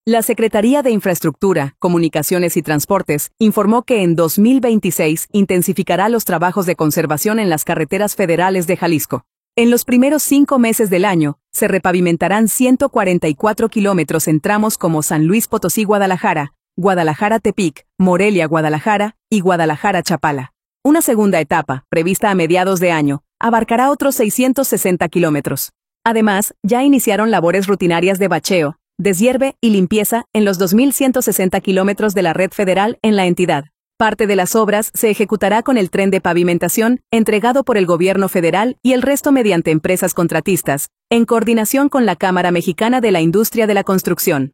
La Secretaría de Infraestructura, Comunicaciones y Transportes informó que en 2026 intensificará los trabajos de conservación en las carreteras federales de Jalisco. En los primeros 5 meses del año, se repavimentarán 144 kilómetros en tramos como San Luis Potosí-Guadalajara, Guadalajara-Tepic, Morelia-Guadalajara y Guadalajara-Chapala. Una segunda etapa, prevista a mediados de año, abarcará otros 660 kilómetros. Además, ya iniciaron labores rutinarias de bacheo, deshierve y limpieza en los 2.160 kilómetros de la red federal en la entidad. Parte de las obras se ejecutará con el tren de pavimentación entregado por el gobierno federal y el resto mediante empresas contratistas, en coordinación con la Cámara Mexicana de la Industria de la Construcción.